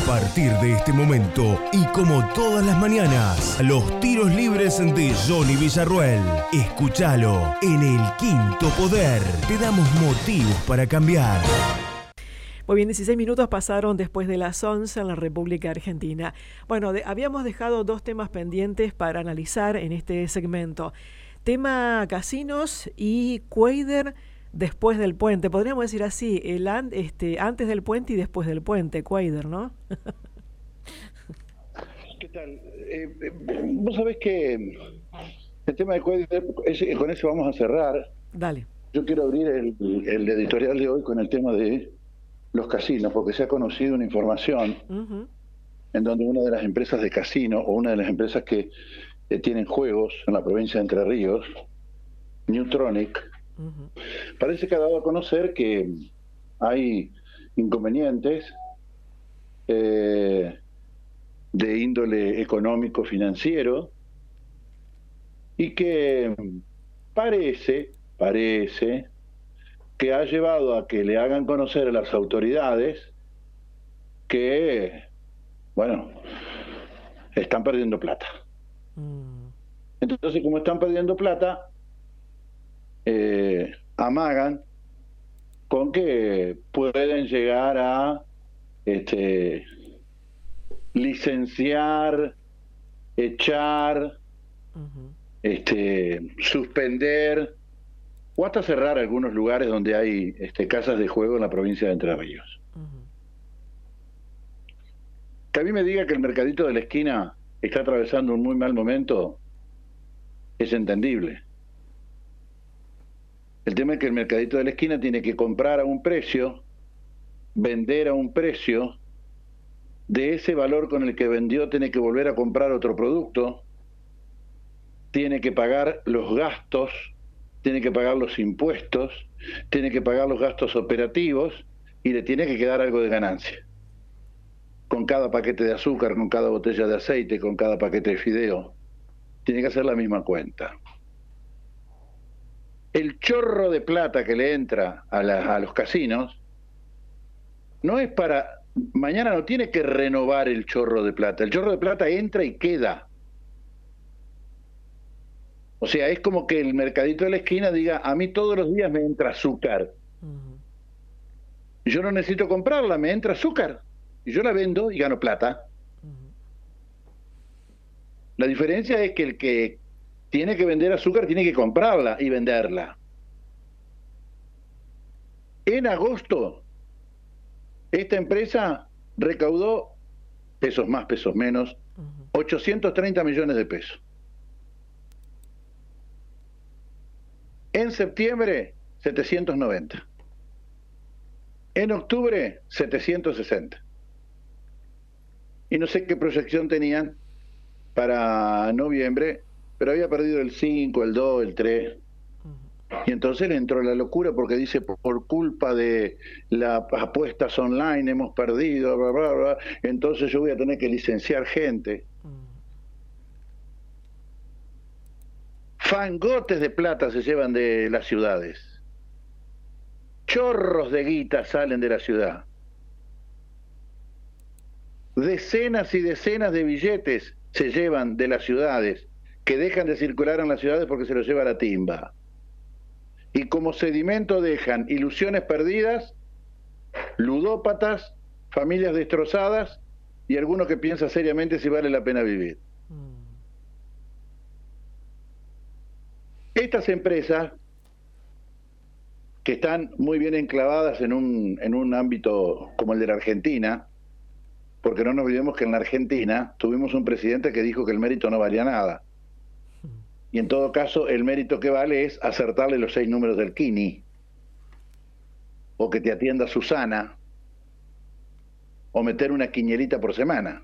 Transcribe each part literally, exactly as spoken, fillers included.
partir de este momento y como todas las mañanas, los tiros libres de Johnny Villarruel. Escúchalo en El Quinto Poder. Te damos motivos para cambiar. Muy bien, dieciséis minutos pasaron después de las once en la República Argentina. Bueno, de, habíamos dejado dos temas pendientes para analizar en este segmento. Tema casinos y Cuader después del puente. Podríamos decir así, el an, este, antes del puente y después del puente, Cuader, ¿no? ¿Qué tal? Eh, eh, vos sabés que el tema de Cuader, ese, con eso vamos a cerrar. Dale. Yo quiero abrir el, el editorial de hoy con el tema de los casinos, porque se ha conocido una información uh-huh. en donde una de las empresas de casino, o una de las empresas que eh, tienen juegos en la provincia de Entre Ríos, Newtronic, uh-huh. parece que ha dado a conocer que hay inconvenientes eh, de índole económico financiero y que parece, parece que ha llevado a que le hagan conocer a las autoridades que, bueno, están perdiendo plata. Mm. Entonces, como están perdiendo plata, eh, amagan con que pueden llegar a este, licenciar, echar, uh-huh. este, suspender o hasta cerrar algunos lugares donde hay este, casas de juego en la provincia de Entre Ríos. Uh-huh. Que a mí me diga que el mercadito de la esquina está atravesando un muy mal momento es entendible. El tema es que el mercadito de la esquina tiene que comprar a un precio, vender a un precio, de ese valor con el que vendió tiene que volver a comprar otro producto, tiene que pagar los gastos, tiene que pagar los impuestos, tiene que pagar los gastos operativos y le tiene que quedar algo de ganancia. Con cada paquete de azúcar, con cada botella de aceite, con cada paquete de fideo. Tiene que hacer la misma cuenta. El chorro de plata que le entra a, la, a los casinos no es para... Mañana no tiene que renovar el chorro de plata. El chorro de plata entra y queda. O sea, es como que el mercadito de la esquina diga, a mí todos los días me entra azúcar. Uh-huh. Yo no necesito comprarla, me entra azúcar. Y yo la vendo y gano plata. Uh-huh. La diferencia es que el que tiene que vender azúcar tiene que comprarla y venderla. En agosto, esta empresa recaudó, pesos más, pesos menos, uh-huh. ochocientos treinta millones de pesos. En septiembre, setecientos noventa. En octubre, setecientos sesenta. Y no sé qué proyección tenían para noviembre, pero había perdido el cinco, el dos, el tres. Y entonces le entró la locura porque dice, por culpa de las apuestas online hemos perdido, bla, bla, bla, entonces yo voy a tener que licenciar gente. Fangotes de plata se llevan de las ciudades. Chorros de guita salen de la ciudad. Decenas y decenas de billetes se llevan de las ciudades, que dejan de circular en las ciudades porque se los lleva la timba. Y como sedimento dejan ilusiones perdidas, ludópatas, familias destrozadas y algunos que piensan seriamente si vale la pena vivir. Estas empresas, que están muy bien enclavadas en un, en un ámbito como el de la Argentina, porque no nos olvidemos que en la Argentina tuvimos un presidente que dijo que el mérito no valía nada. Y en todo caso, el mérito que vale es acertarle los seis números del Kini, o que te atienda Susana, o meter una quiñerita por semana.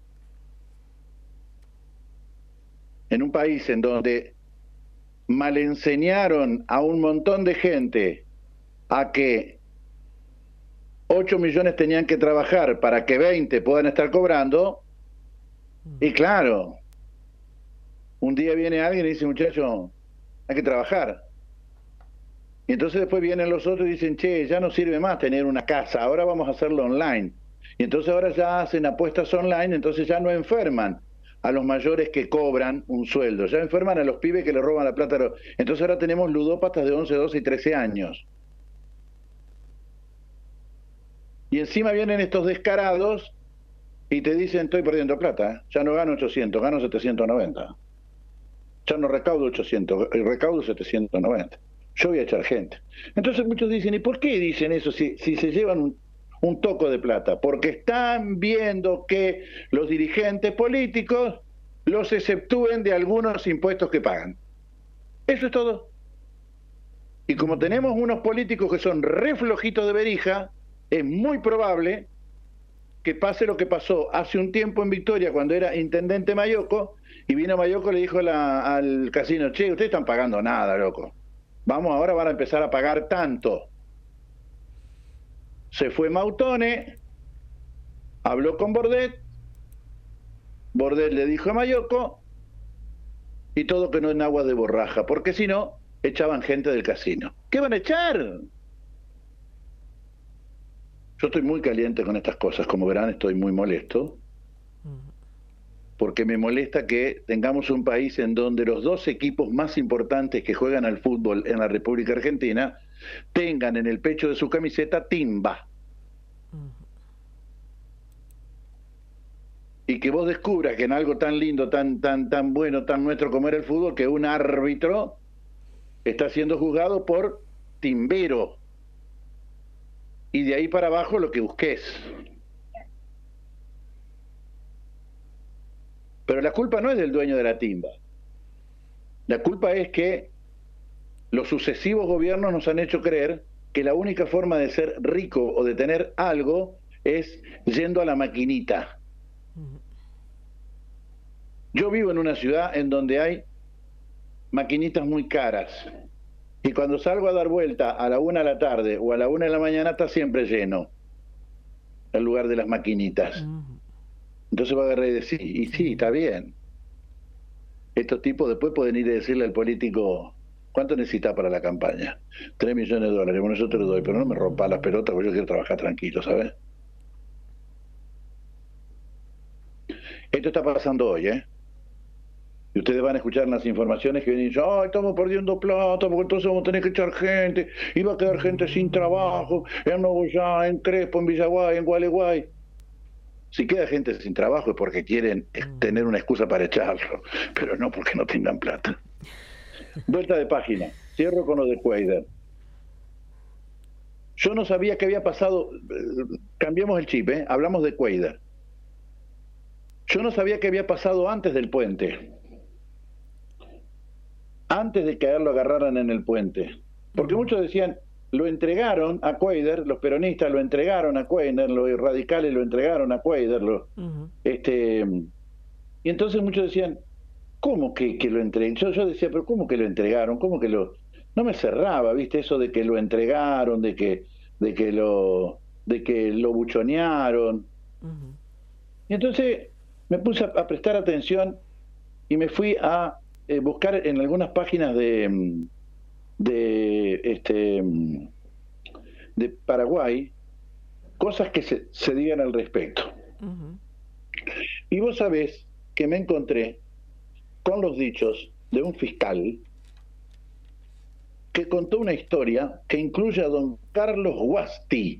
En un país en donde malenseñaron a un montón de gente a que ocho millones tenían que trabajar para que veinte puedan estar cobrando, y claro, un día viene alguien y dice, muchacho, hay que trabajar. Y entonces después vienen los otros y dicen, che, ya no sirve más tener una casa, ahora vamos a hacerlo online. Y entonces ahora ya hacen apuestas online, entonces ya no enferman a los mayores que cobran un sueldo, ya enferman a los pibes que le roban la plata. Entonces ahora tenemos ludópatas de once, doce y trece años. Y encima vienen estos descarados y te dicen, estoy perdiendo plata, ¿eh? Ya no gano ochocientos, gano setecientos noventa. Ya no recaudo ochocientos, recaudo setecientos noventa. Yo voy a echar gente. Entonces muchos dicen, ¿y por qué dicen eso si, si se llevan un, un toco de plata? Porque están viendo que los dirigentes políticos los exceptúen de algunos impuestos que pagan. Eso es todo. Y como tenemos unos políticos que son re flojitos de verija, es muy probable que pase lo que pasó hace un tiempo en Victoria cuando era intendente Mayoco, y vino Mayoco y le dijo la, al casino, che, ustedes están pagando nada, loco. Vamos, ahora van a empezar a pagar tanto. Se fue Mautone, habló con Bordet, Bordet le dijo a Mayoco, y todo quedó en agua de borraja, porque si no, echaban gente del casino. ¿Qué van a echar? Yo estoy muy caliente con estas cosas, como verán estoy muy molesto, porque me molesta que tengamos un país en donde los dos equipos más importantes que juegan al fútbol en la República Argentina tengan en el pecho de su camiseta timba. Y que vos descubras que en algo tan lindo, tan, tan, tan bueno, tan nuestro como era el fútbol, que un árbitro está siendo juzgado por timbero. Y de ahí para abajo lo que busques. Pero la culpa no es del dueño de la timba. La culpa es que los sucesivos gobiernos nos han hecho creer que la única forma de ser rico o de tener algo es yendo a la maquinita. Yo vivo en una ciudad en donde hay maquinitas muy caras. Y cuando salgo a dar vuelta a la una de la tarde o a la una de la mañana está siempre lleno el lugar de las maquinitas. Entonces va a agarrar y decir, y sí, está bien. Estos tipos después pueden ir a decirle al político, ¿cuánto necesita para la campaña? Tres millones de dólares. Bueno, yo te lo doy, pero no me rompa las pelotas porque yo quiero trabajar tranquilo, ¿sabes? Esto está pasando hoy, ¿eh? Y ustedes van a escuchar las informaciones que vienen y dicen, ay, estamos perdiendo plata, porque entonces vamos a tener que echar gente, y va a quedar gente sin trabajo, en Nuevo Ya, en Crespo, en Villaguay, en Gualeguay. Si queda gente sin trabajo es porque quieren tener una excusa para echarlo, pero no porque no tengan plata. Vuelta de página, cierro con lo de Cuader. Yo no sabía qué había pasado, cambiamos el chip, ¿eh? Hablamos de Cuader. Yo no sabía qué había pasado antes del puente. Antes de que a él lo agarraran en el puente. Porque muchos decían, lo entregaron a Cuader, los peronistas lo entregaron a Cuader, los radicales lo entregaron a Cuader. Lo, uh-huh. este, y entonces muchos decían, ¿cómo que, que lo entregaron? Yo, yo decía, pero ¿cómo que lo entregaron? ¿Cómo que lo...? No me cerraba, ¿viste? Eso de que lo entregaron, de que, de que, lo, de que lo buchonearon. Uh-huh. Y entonces me puse a, a prestar atención y me fui a eh, buscar en algunas páginas de... de este de Paraguay cosas que se, se digan al respecto. Uh-huh. Y vos sabés que me encontré con los dichos de un fiscal que contó una historia que incluye a don Carlos Guasti.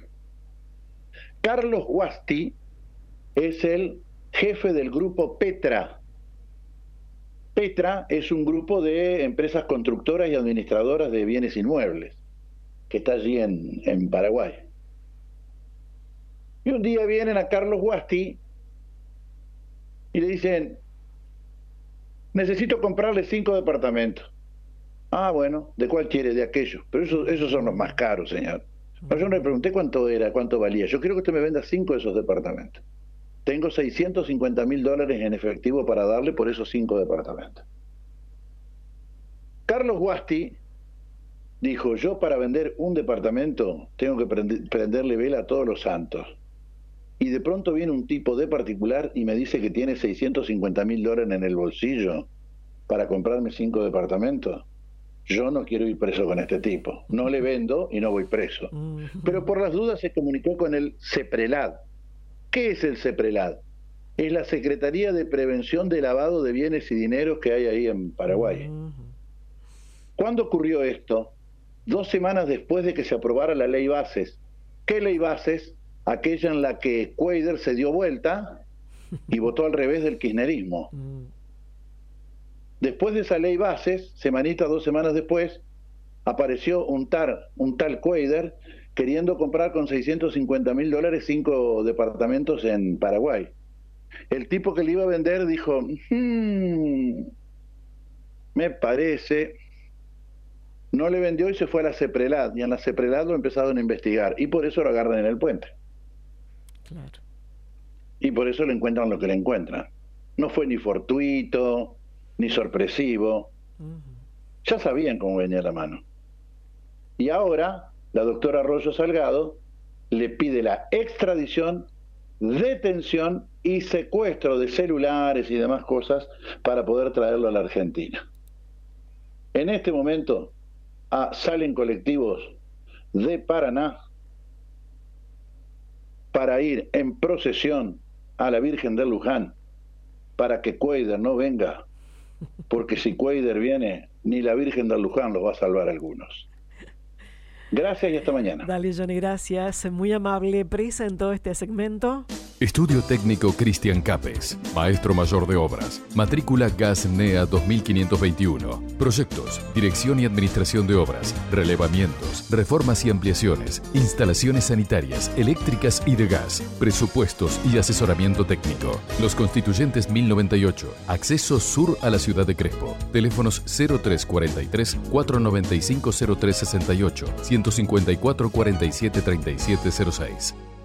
Carlos Guasti es el jefe del grupo Petra. Petra es un grupo de empresas constructoras y administradoras de bienes inmuebles, que está allí en, en Paraguay. Y un día vienen a Carlos Guasti y le dicen, necesito comprarle cinco departamentos. Ah, bueno, ¿de cuál quiere? De aquellos. Pero eso, esos son los más caros, señor. No, yo no le pregunté cuánto era, cuánto valía. Yo quiero que usted me venda cinco de esos departamentos. Tengo seiscientos cincuenta mil dólares en efectivo para darle por esos cinco departamentos. Carlos Guasti dijo, yo para vender un departamento tengo que prend- prenderle vela a todos los santos. Y de pronto viene un tipo de particular y me dice que tiene seiscientos cincuenta mil dólares en el bolsillo para comprarme cinco departamentos. Yo no quiero ir preso con este tipo. No le vendo y no voy preso. Pero por las dudas se comunicó con el CEPRELAD. ¿Qué es el CEPRELAD? Es la Secretaría de Prevención de Lavado de Bienes y Dineros que hay ahí en Paraguay. ¿Cuándo ocurrió esto? Dos semanas después de que se aprobara la ley Bases. ¿Qué ley Bases? Aquella en la que Cuadra se dio vuelta y votó al revés del kirchnerismo. Después de esa ley Bases, semanita, dos semanas después, apareció un, tar, un tal Cuadra queriendo comprar con seiscientos cincuenta mil dólares cinco departamentos en Paraguay. El tipo que le iba a vender dijo, mmm, me parece, no le vendió y se fue a la CEPRELAD, y en la CEPRELAD lo empezaron a investigar, y por eso lo agarran en el puente. Claro. Y por eso le encuentran lo que le encuentran. No fue ni fortuito, ni sorpresivo. Uh-huh. Ya sabían cómo venía la mano. Y ahora, la doctora Arroyo Salgado le pide la extradición, detención y secuestro de celulares y demás cosas para poder traerlo a la Argentina. En este momento ah, salen colectivos de Paraná para ir en procesión a la Virgen de Luján para que Cuadra no venga, porque si Cuadra viene, ni la Virgen de Luján los va a salvar a algunos. Gracias y hasta mañana. Dale, Johnny, gracias. Muy amable. Presentó este segmento. Estudio Técnico Cristian Capes, Maestro Mayor de Obras, matrícula Gas N E A dos mil quinientos veintiuno. Proyectos, dirección y administración de obras, relevamientos, reformas y ampliaciones, instalaciones sanitarias, eléctricas y de gas, presupuestos y asesoramiento técnico. Los Constituyentes mil noventa y ocho, acceso sur a la ciudad de Crespo. Teléfonos cero tres cuarenta y tres, cuatrocientos noventa y cinco, cero tres sesenta y ocho, ciento cincuenta y cuatro, cuarenta y siete, treinta y siete cero seis.